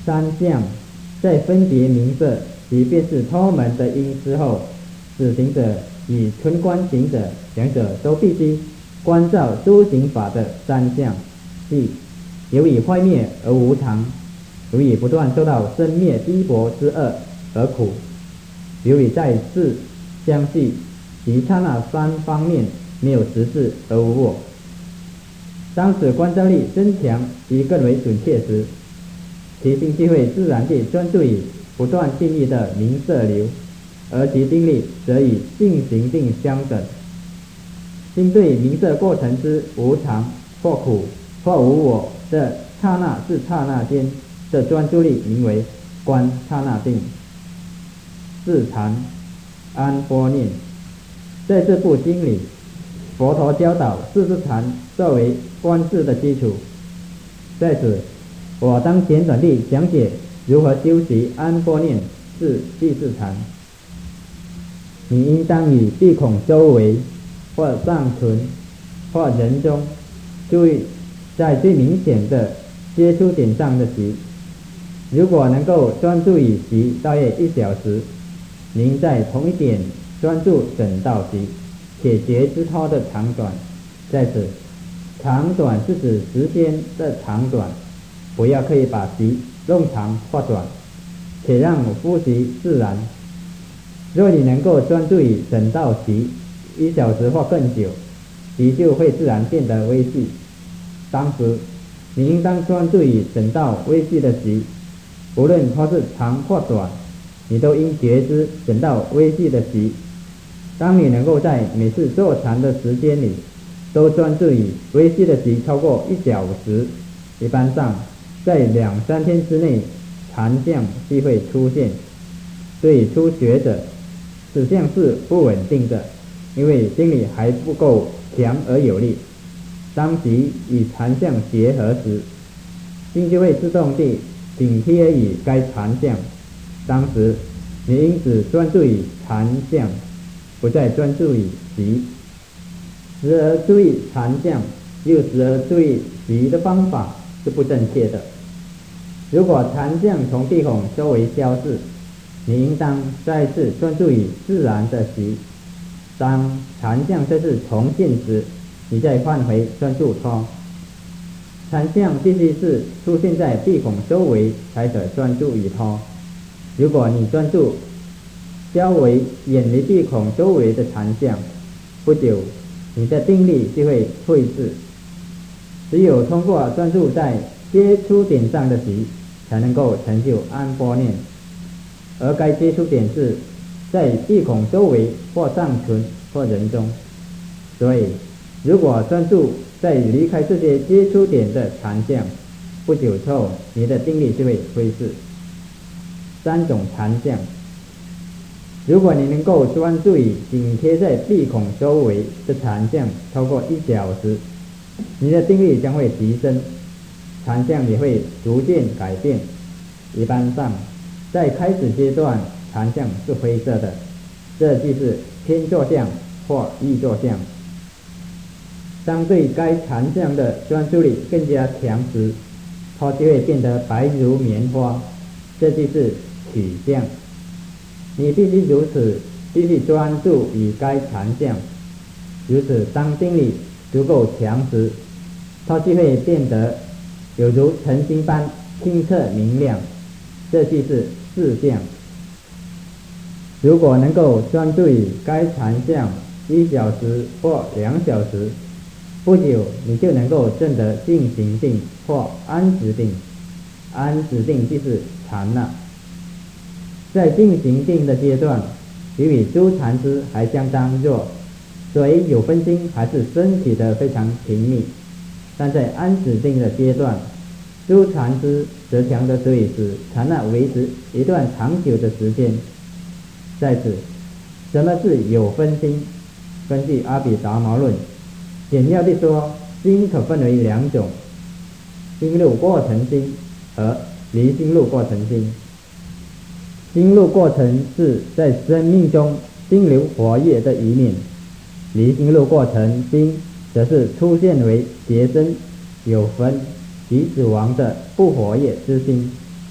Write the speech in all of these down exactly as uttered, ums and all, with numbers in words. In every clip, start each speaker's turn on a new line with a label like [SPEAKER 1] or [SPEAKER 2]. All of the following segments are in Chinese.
[SPEAKER 1] 三相在分别名色即便是脱门的因之后，此行者与存观行者两者都必须观照诸行法的三相，即由于坏灭而无常，由于不断受到生灭逼迫之恶而苦，由于在事相续及刹那三方面没有实质而无我。当此观照力增强及更为准确时，其心就会自然地专注于不断定义的名色流，而其定力则与净行定相等。心对名色过程之无常或苦或无我的刹那至刹那间的专注力名为观刹那定。四禅安般念。在这部经里，佛陀教导四支禅作为观智的基础。在此，我当简短地讲解如何修习安般念至第四禅。你应当以鼻孔周围或上唇或人中，注意在最明显的接触点上的息。如果能够专注于息大约一小时，您在同一点专注整到息，且觉知它的长短。在此，长短是指时间的长短，不要刻意把息弄长或短，且让呼吸自然。若你能够专注于整到息一小时或更久，息就会自然变得微细。当时你应当专注于整到微细的息，无论它是长或短，你都应觉知整到微细的息。当你能够在每次坐禅的时间里都专注于微细的息超过一小时，一般上在两三天之内禅相即会出现。对初学者，此相是不稳定的，因为心理还不够强而有力。当息与禅相结合时，心就会自动地紧贴于该禅相。当时你应只专注于禅相，不再专注于息。时而注意禅相，又时而注意息的方法是不正确的。如果禅相从鼻孔周围消逝，你应当再次专注于自然的息。当禅相再次重现时，你再换回专注它。禅相必须是出现在鼻孔周围才可专注于它。如果你专注较为远离鼻孔周围的禅相，不久你的定力就会退滞。只有通过专注在接触点上的息，才能够成就安般念，而该接触点是在鼻孔周围或上唇或人中。所以如果专注在离开这些接触点的禅相，不久后你的定力就会退逝。三种禅相，如果你能够专注于紧贴在鼻孔周围的禅相超过一小时，你的定力将会提升，禅相也会逐渐改变。一般上在开始阶段禅相是灰色的，这就是偏坐相或易坐相。当对该禅相的专注力更加强时，它就会变得白如棉花，这就是取相。你必须如此，必须专注于该禅相。如此，当定力足够强时，它就会变得有如晨星般清澈明亮，这就是四相。如果能够专注于该禅相一小时或两小时，不久你就能够证得净行定或安止定。安止定就是禅了。在净行定的阶段，由于诸禅师还相当弱，所以有分心还是升起的非常频密。但在安止定的阶段，诸禅师则强的可以使禅那维持一段长久的时间。在此，什么是有分心？根据阿毗达摩论，简要地说，心可分为两种：心入过程心和离心入过程心。心入过程是在生命中心流活跃的一面，离心入过程心则是出现为结生有分及死亡的不活跃之心。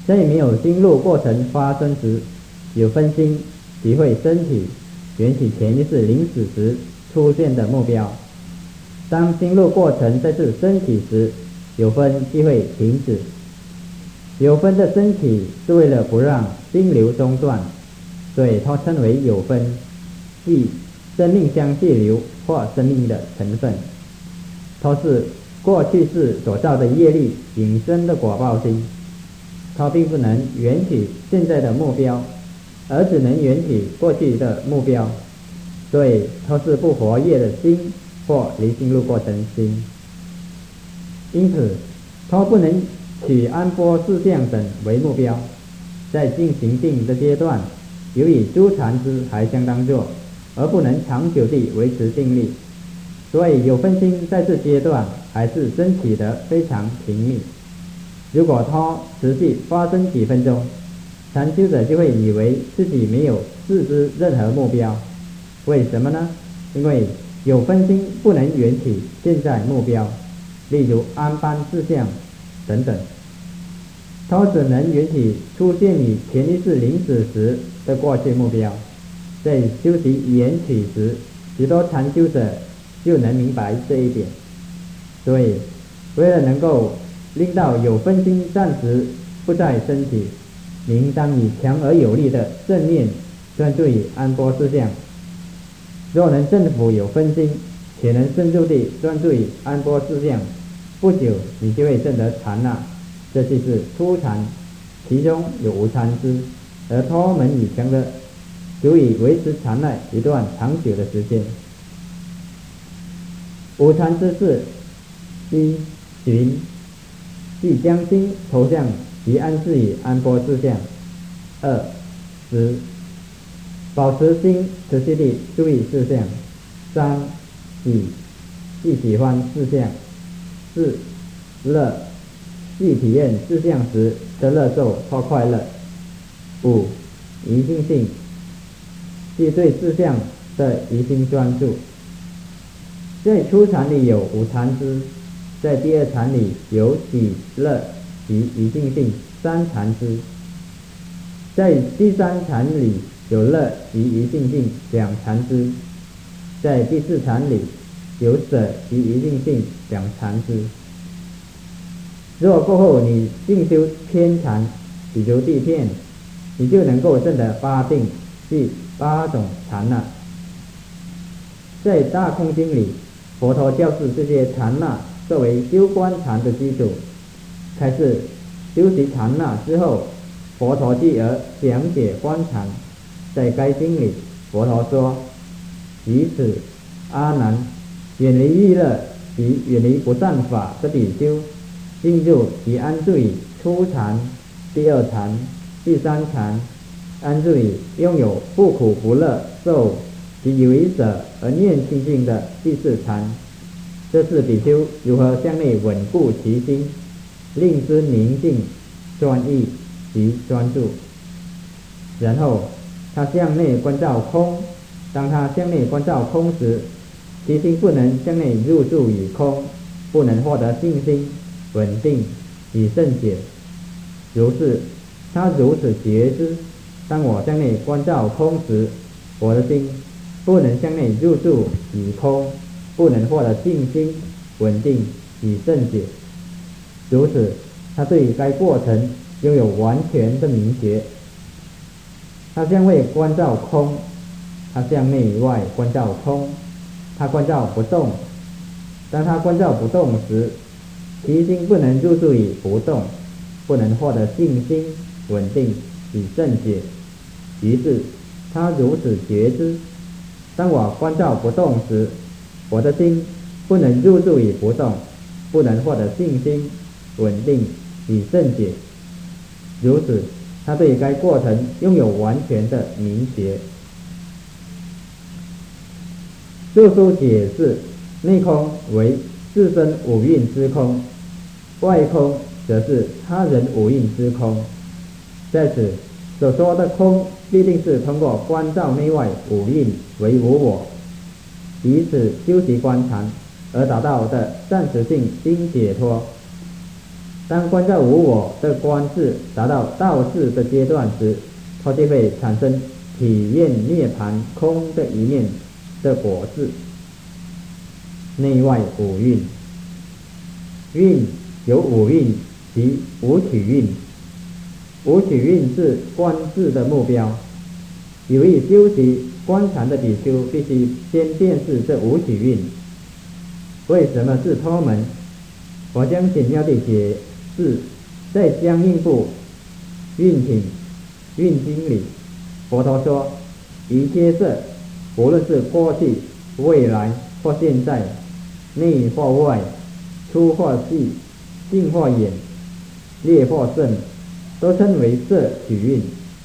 [SPEAKER 1] 在没有心路过程发生时，有分心即会身体缘起潜意识临死时出现的目标。当心路过程再次升起时，有分即会停止。有分的升起是为了不让心流中断，所以它称为有分，即生命相续流或生命的成分。它是过去世所造的业力引生的果报心，它并不能缘起现在的目标，而只能缘起过去的目标，所以它是不活跃的心或离心路过程心。因此它不能取安波事项等为目标。在进行定的阶段，由于诸禅支还相当弱，而不能长久地维持定力，所以有分心在这阶段还是升起得非常频密。如果它持续发生几分钟，禅修者就会以为自己没有自知任何目标。为什么呢？因为有分心不能缘起现在目标，例如安般事项等等，它只能缘起出现于潜意识临死时的过去目标。在修习缘起时，许多禅修者就能明白这一点。所以为了能够令到有分心暂时不再升起，应当以强而有力的正念专注于安波事项。若能镇服有分心，且能深入地专注于安波事项，不久你就会证得禅那，这就是初禅，其中有无禅支，而他们以强的足以维持禅那一段长久的时间。无禅支是一寻，即将心投向及安置于安波事项；二十，保持心持续地注意事项；三喜，即喜欢事项；四乐，即体验事项时的乐受或快乐；五疑心性，即对事项的疑心专注。在初禅里有无禅支，在第二禅里有喜乐及疑心性三禅支，在第三禅里有乐及疑心性两禅支，在第四禅里有舍及疑心性两禅支。若过后你进修偏禅，比如地片，你就能够证得八定，即八种禅那。在大空经里，佛陀教示这些禅那作为修观禅的基础。开始修习禅那之后，佛陀继而讲解观禅。在该经里，佛陀说：以此阿难，远离欲乐及远离不善法的比丘，进入及安住于初禅、第二禅、第三禅，安住于拥有不苦不乐受及有为者而念清净的第四禅。这是比丘如何向内稳固其心，令之宁静、专一及专注。然后他向内观照空，当他向内观照空时，其心不能向内入住于空，不能获得信心、稳定与圣解。如是，他如此觉知：当我向内观照空时，我的心不能向内入住于空，不能获得信心、稳定与圣解。如此，他对于该过程拥有完全的明觉。他向外观照空，他向内外观照空，他观照不动。当他观照不动时，其心不能入住于不动，不能获得信心、稳定与圣解。于是他如此觉知：当我观照不动时，我的心不能入住于不动，不能获得信心、稳定与圣解。如此，他对该过程拥有完全的明觉。著书解释：内空为自身五蕴之空，外空则是他人五蕴之空。在此所说的空，必定是通过观照内外五蕴为无我，以此修习观禅而达到的暂时性心解脱。 当观照无我的观智达到道智的阶段时，它就会产生体验涅槃空的一面的果智。内外五蕴，蕴有五蕴及五取蕴。五取蕴是观智的目标。有意修习观禅的比丘必须先辨识这五取蕴。为什么是脱门？我将简要地解释。在相应部蕴品蕴经里，佛陀说，一切色，无论是过去、未来或现在，内或外，粗或细，近或远，劣或胜，都称为色取蕴。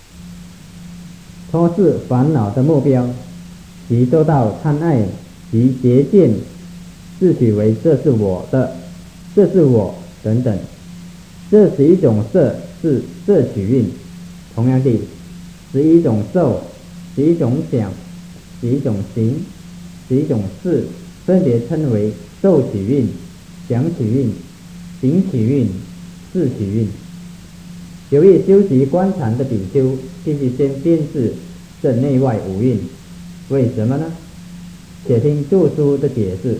[SPEAKER 1] 它是烦恼的目标，即受到贪爱及结见，自取为这是我的，这是我等等。这十一种色是色取蕴。同样地，十一种受、十一种想、十一种行、十一种事，分别称为受取蕴、想取蕴、行取蕴、事取蕴。有意修习观禅的比丘，必须先辨识这内外五蕴。为什么呢？且听注疏的解释。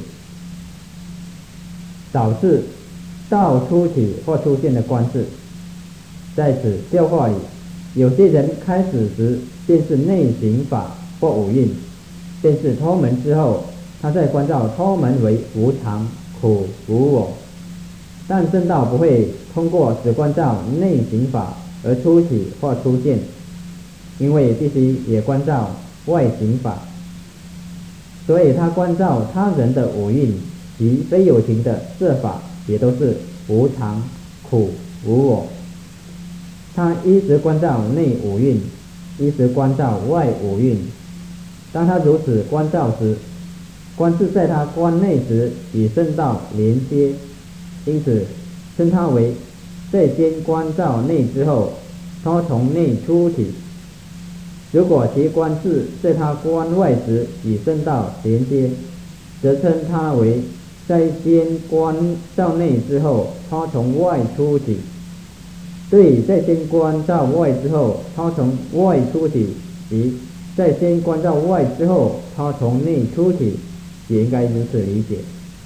[SPEAKER 1] 导致道初起或出现的观智。在此教化里，有些人开始时便是内行法或五蕴，便是脱门之后，他在观照脱门为无常、苦、无我。但正道不会通过只观照内行法而出起或出现，因为必须也观照外行法，所以他观照他人的五蕴及非有情的色法也都是无常、苦、无我。他一时观照内五蕴，一时观照外五蕴。当他如此观照时，观智在他观内时与圣道连接，因此称它为在先观照内之后，他从内出体。如果其观智在他观外时与圣道连接，则称它为在先观照内之后，他从外出体。对，在先观照外之后，他从外出体，及在先观照外之后，他从内出体，也应该如此理解。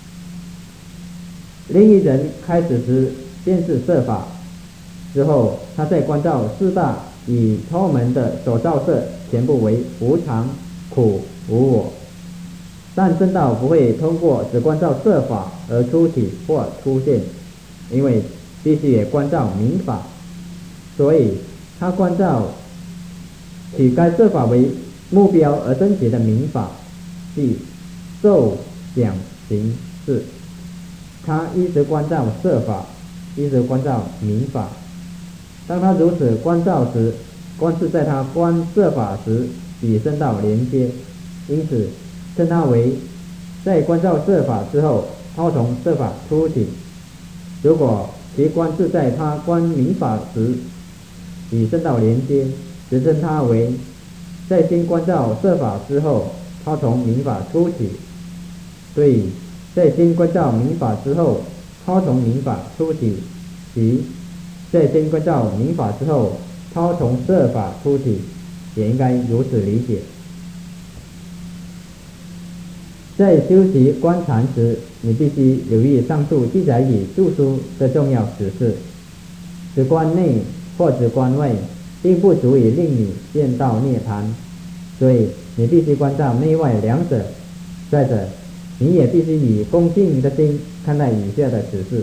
[SPEAKER 1] 另一人开始时便是色法，之后他在观照四大与脱门的所照色全部为无常、苦、无我。但正道不会通过只观照色法而出体或出现，因为必须也观照明法，所以他观照取该色法为目标而升起的明法，即受、想、行、识。他一直观照色法，一直观照明法。当他如此观照时，观智在他观色法时与圣道连接，因此称它为在观照色法之后，他从色法出体。如果其观智在他观明法时与圣道连接，则称它为在先观照色法之后，他从明法出体。对，在先观照明法之后，他从明法出体，即在先观照明法之后，他从色法出体，也应该如此理解。在修习观禅时，你必须留意上述记载与注疏的重要指示。只观内或只观外，并不足以令你见到涅槃，所以你必须观照内外两者。再者，你也必须以恭敬的心看待以下的指示。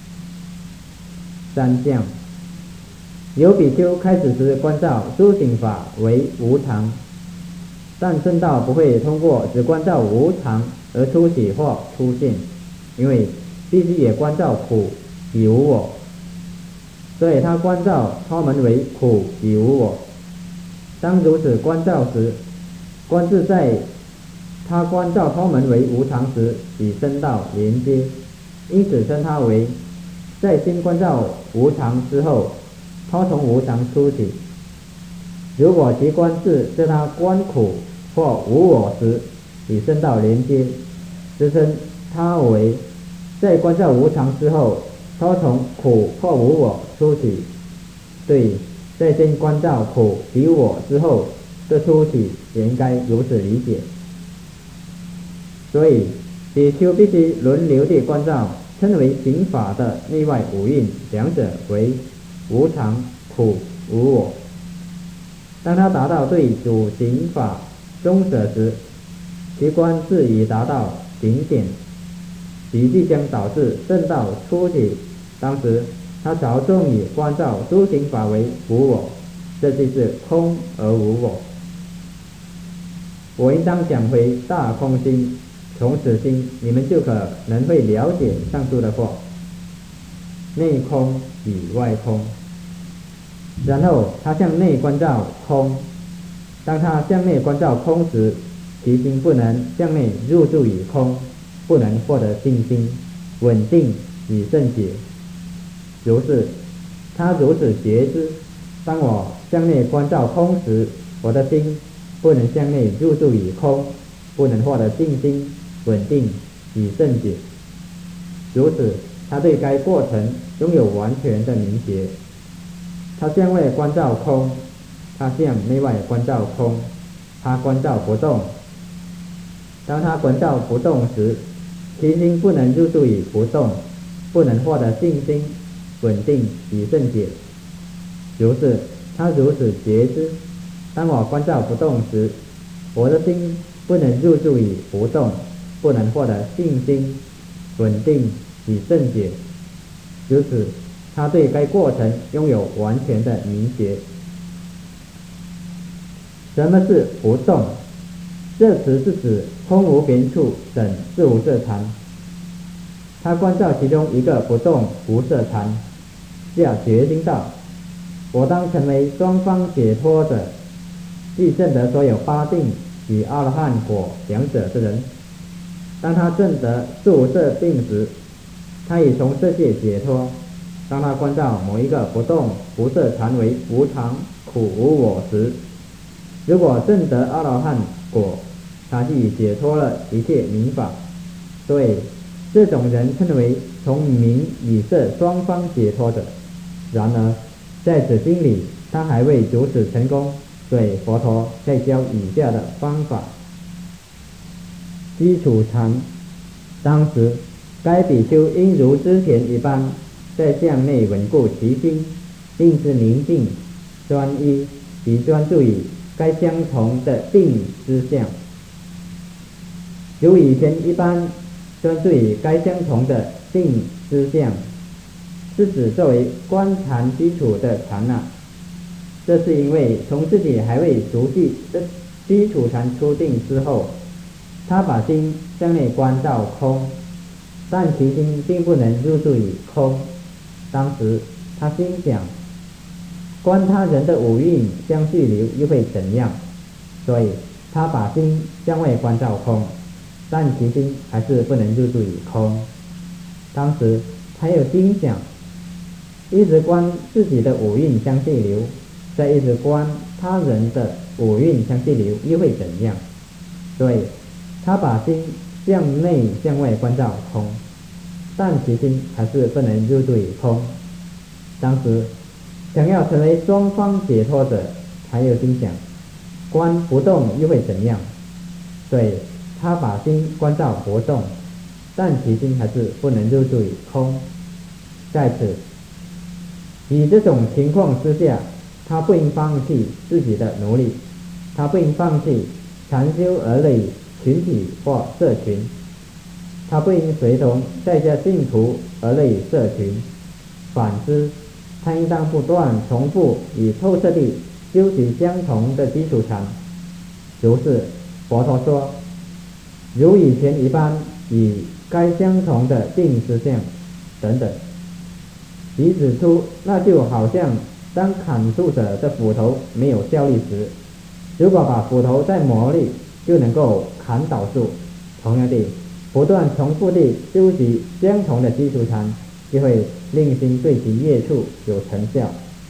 [SPEAKER 1] 三项：有比丘开始时观照诸行法为无常，但正道不会通过只观照无常而出起或出现，因为必须也观照苦与无我，所以他观照他们为苦与无我。当如此观照时，观智在他观照他们为无常时与圣道连接，因此称它为在先观照无常之后，他从无常出体。如果其观智在他观苦或无我时与圣道连接，则称它为在观照无常之后， 都从苦或无我出起，对，在先关照苦及我之后，这出起也应该如此理解。所以比丘必须轮流地关照称为行法的内外五蕴，两者为无常、苦、无我。当他达到对主行法中舍时，其观自已达到顶点，即即将导致正道初起。当时他着重以关照诸行法为无我，这就是空而无我。我应当讲回大空心，从此心你们就可能会了解上述的话，内空与外空。然后他向内关照空，当他向内关照空时，其心不能向内入住于空，不能获得定心、稳定与正解。如是，他如此觉知：当我向内关照空时，我的心不能向内入住于空，不能获得定心、稳定与正解。如此，他对该过程拥有完全的明觉。他向外关照空，他向内外关照空，他关照不动。当他关照不动时，其心不能入住于不动，不能获得定心、稳定与正解。如是，他如此觉知：当我关照不动时，我的心不能入住于不动，不能获得定心、稳定与正解。如此，他对该过程拥有完全的明觉。什么是不动？这词是指空无边处等四无色禅。他关照其中一个不动无色禅，下决心道：我当成为双方解脱者，即证得所有八定与阿罗汉果两者之人。当他证得四无色定时，他已从色界解脱。当他关照某一个不动无色禅为无常、苦、无我时，如果证得阿罗汉果，他即已解脱了一切名法。所以这种人称为从名与色双方解脱者。然而在此经里他还未如此成功，所以佛陀再教以下的方法。基础禅，当时该比丘应如之前一般，在向内稳固其心，令之宁静专一，以专注于该相同的定之相。如以前一般专注于该相同的定之相，是指作为观禅基础的禅那。这是因为从自己还未熟悉这基础禅初定之后，他把心向内观照空，但其心并不能入住于空。当时他心想，观他人的五蕴相续流又会怎样？所以他把心向外观照空，但其心还是不能入住于空。当时他又心想，一直观自己的五蕴相续流，再一直观他人的五蕴相续流又会怎样？所以他把心向内向外观照空，但其心还是不能入住于空。当时想要成为双方解脱者，他又心想，观不动又会怎样？所以他把心观照不动，但其心还是不能入住于空。在此，以这种情况之下，他不应放弃自己的努力，他不应放弃禅修而类群体或社群，他不应随同在家信徒而类社群。反之，他应当不断重复以透彻地修习相同的基础禅。如是，佛陀说，如以前一般，以该相同的定之相等等。即指出，那就好像当砍树者的斧头没有效力时，如果把斧头再磨砺，就能够砍倒树。同样地，不断重复地修习相同的基础禅，就会令心对其业处有成效。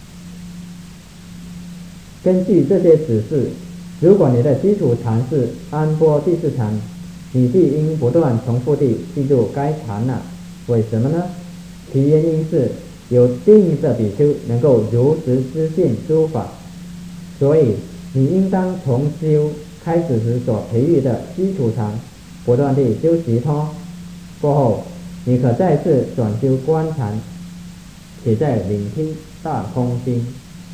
[SPEAKER 1] 根据这些指示，如果你的基础禅是安波第四禅，你必应不断重复地记住该禅那。为什么呢？ 其原因是有定的比丘能够如实知见诸法，所以你应当从修开始时所培育的基础禅，不断地修习它，过后你可再次转修观禅，且在聆听大空经。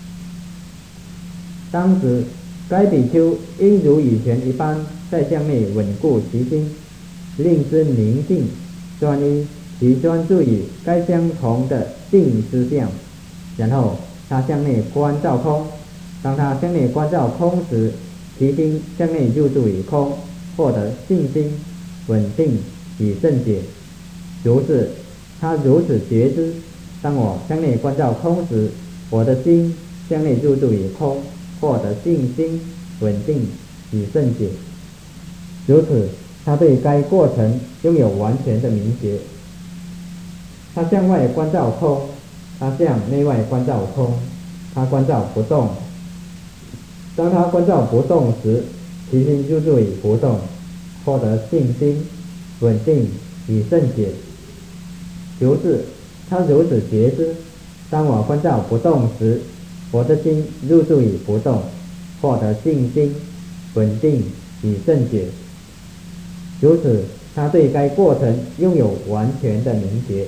[SPEAKER 1] 当时该比丘应如以前一般，在向内稳固其心，令之宁静专一，其专注于该相同的定之相，然后他向内观照空。当他向内观照空时，其心向内入住于空，获得信心、稳定与正解。如是，他如此觉知：当我向内观照空时，我的心向内入住于空，获得信心、稳定与正解。如此，他对该过程拥有完全的明觉。他向外观照空，他向内外观照空，他观照不动。当他观照不动时，其心入住于不动，获得信心、稳定与正解。如是，他如此觉知：当我观照不动时，我的心入住于不动，获得信心、稳定与正解。如此，他对该过程拥有完全的明觉。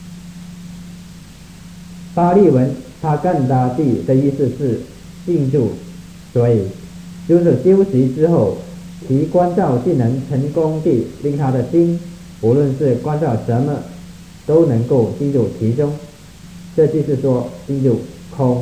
[SPEAKER 1] 巴利文他干达地的意思是静住，所以如此修习之后，其观照竟能成功地令他的心，无论是观照什么，都能够进入其中。这就是说进入空。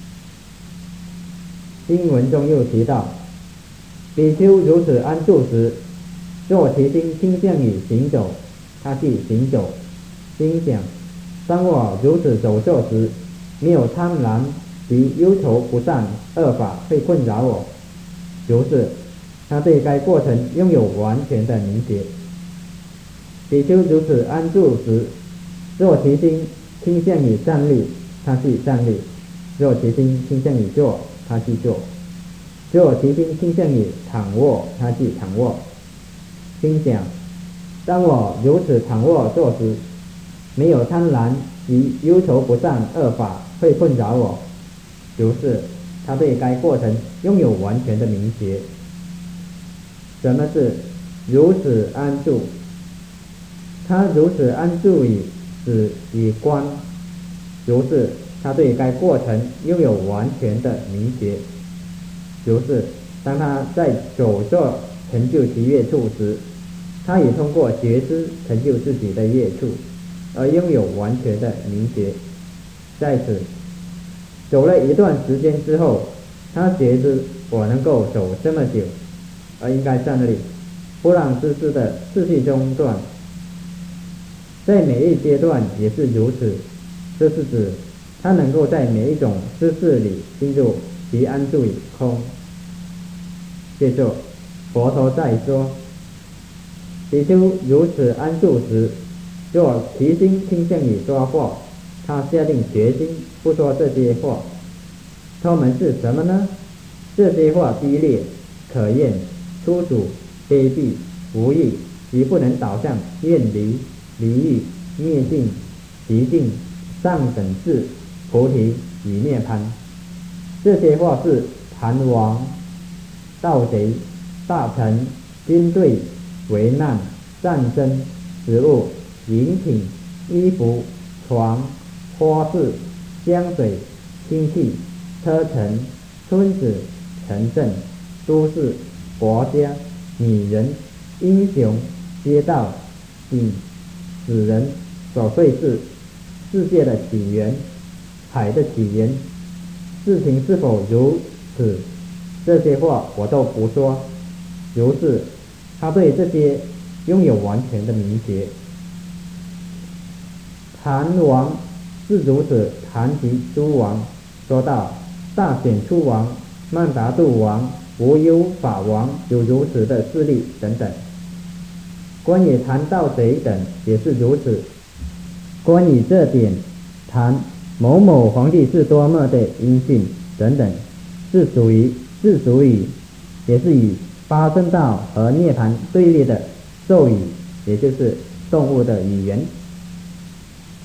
[SPEAKER 1] 经文中又提到，比丘如此安住时，若其心倾向于行走，他即行走，心想：当我如此走坐时，没有贪婪及忧愁不善恶法会困扰我。如是，他对该过程拥有完全的明觉。比丘如此安住时，若其心倾向于站立，他即站立；若其心倾向于坐，他即坐；若其心倾向于躺卧，他即躺卧。心想：当我如此躺卧坐时，没有贪婪及忧愁不善恶法会困扰我。如是，他对该过程拥有完全的明觉。什么是如此安住？他如此安住于止与观，如是，他对该过程拥有完全的明觉。如是，当他在走坐成就其业处时，他也通过觉知成就自己的业处，而拥有完全的明觉。在此走了一段时间之后，他觉知我能够走这么久，而应该站立，不让姿势的次序中断。在每一阶段也是如此，这是指他能够在每一种姿势里进入及安住于空。接着佛陀再说，比丘如此安住时，若其心倾向于说话，他下定决心不说这些话。他们是什么呢？这些话低劣、可厌、粗俗、卑鄙、无益，即不能导向远离、离欲、灭尽、极尽、上等智、菩提与涅槃。这些话是盘王、盗贼、大臣、军队、危难、战争、食物、饮品、衣服、床、花饰、香水、亲戚、车臣、村子、城镇、都市、国家、女人、英雄、街道、景、死人、琐碎事、世界的起源、海的起源，事情是否如此，这些话我都不说。如是，他对这些拥有完全的明觉。盘王是如此谈及诸王，说到大显出王、曼达度王、无忧法王有如此的势力等等。关于谈盗贼等也是如此。关于这点，谈某某皇帝是多么的阴性等等，是属于是属于也是与八正道和涅槃对立的咒语，也就是动物的语言。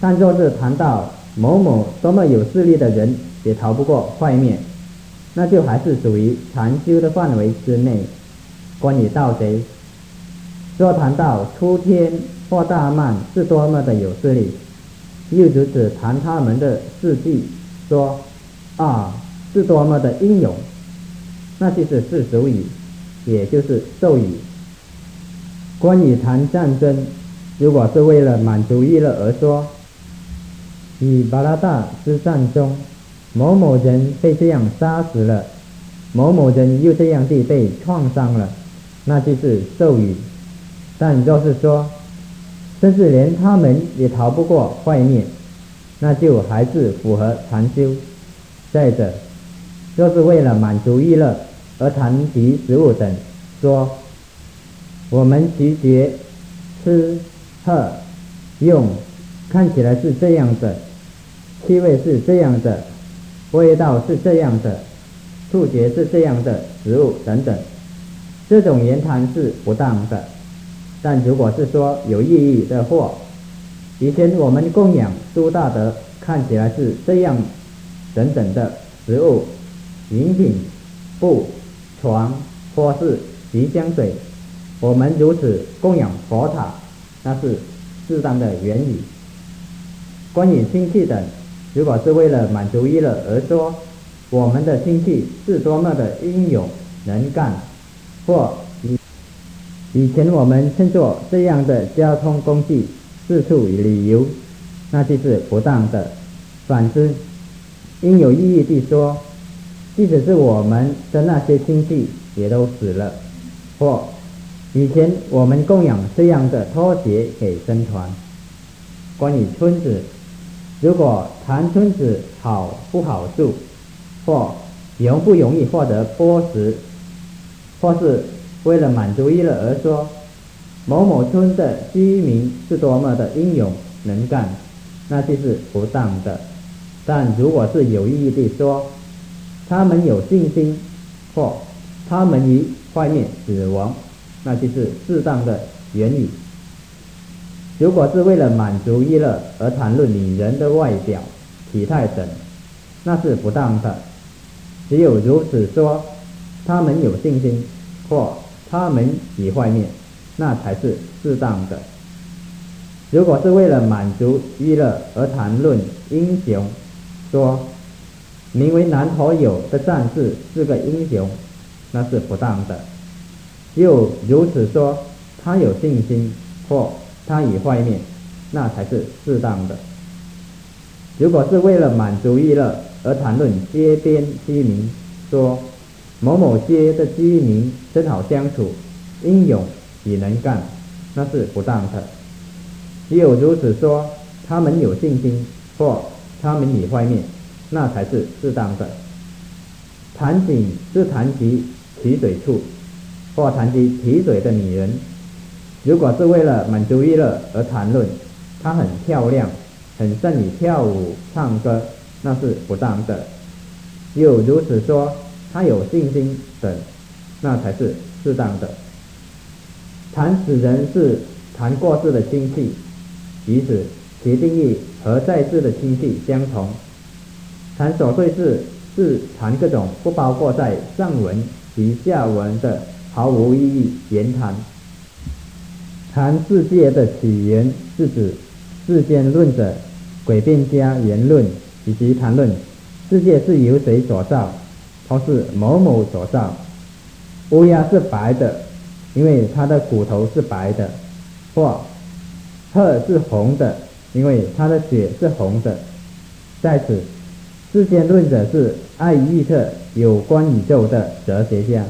[SPEAKER 1] 但若是谈到某某多么有势力的人也逃不过坏灭，那就还是属于禅修的范围之内。关于盗贼，若谈到出天或大曼是多么的有势力，又如此谈他们的事迹，说啊是多么的英勇，那就是世俗语，也就是咒语。关于谈战争，如果是为了满足娱乐而说，以巴拉达之战中，某某人被这样杀死了，某某人又这样地被创伤了，那就是咒语。但若是说甚至连他们也逃不过坏灭，那就还是符合禅修。再者，若是为了满足娱乐而谈及食物等，说我们咀嚼、吃、喝、用，看起来是这样的，气味是这样的，味道是这样的，触觉是这样的食物等等，这种言谈是不当的。但如果是说有意义的或以前我们供养苏大德看起来是这样等等的食物、饮品、布、床或是吉香水，我们如此供养佛塔，那是适当的言语。关于亲戚等，如果是为了满足娱乐而说我们的亲戚是多么的英勇能干，或以以前我们称作这样的交通工具四处旅游，那就是不当的。反之，应有意义地说，即使是我们的那些亲戚也都死了，或以前我们供养这样的拖鞋给僧团。关于村子，如果谈村子好不好住，或容不容易获得钵食，或是为了满足娱乐而说某某村的居民是多么的英勇能干，那就是不当的。但如果是有意义地说他们有信心，或他们于坏灭死亡，那就是适当的言语。如果是为了满足娱乐而谈论女人的外表、体态等，那是不当的。只有如此说他们有信心，或他们已坏灭，那才是适当的。如果是为了满足娱乐而谈论英雄，说名为南陀友的战士是个英雄，那是不当的。又如此说他有信心，或他已坏灭，那才是适当的。如果是为了满足娱乐而谈论街边居民，说某某街的居民真好相处，英勇也能干，那是不当的。只有如此说他们有信心，或他们已坏灭，那才是适当的。谈井是谈及取水处，或谈及提水的女人，如果是为了满足娱乐而谈论她很漂亮，很善于跳舞唱歌，那是不当的。又如此说她有信心等，那才是适当的。谈死人是谈过世的亲戚，于此其定义和在世的亲戚相同。谈琐碎事是谈各种不包括在上文及下文的毫无意义言谈。谈世界的起源是指世间论者、诡辩家言论，以及谈论世界是由谁所造，或是某某所造。乌鸦是白的，因为它的骨头是白的，或鹤是红的，因为它的血是红的。在此，世间论者是爱预测有关宇宙的哲学家。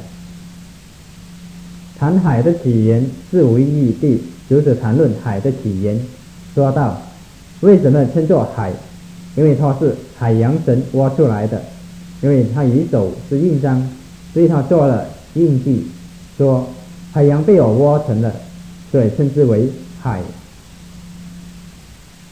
[SPEAKER 1] 谈海的起源是无意义地如此谈论海的起源，说道为什么称作海，因为它是海洋神挖出来的，因为他以手是印章，所以他做了印记，说海洋被我挖成了，所以称之为海。